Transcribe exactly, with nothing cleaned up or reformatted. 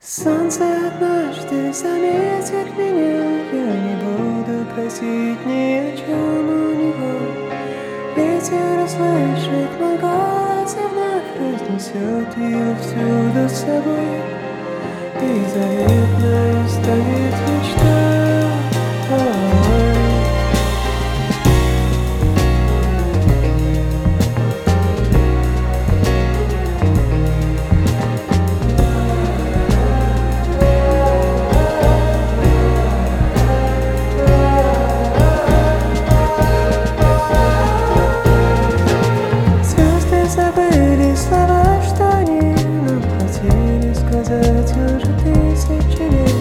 Солнце однажды заметит меня, я не буду просить ни о чем у него. Ветер услышит мой голос и вновь разнесет ее всюду с собой. И заветной станет мечта. Ой. Забыли слова, что они нам хотели сказать уже тысячи лет.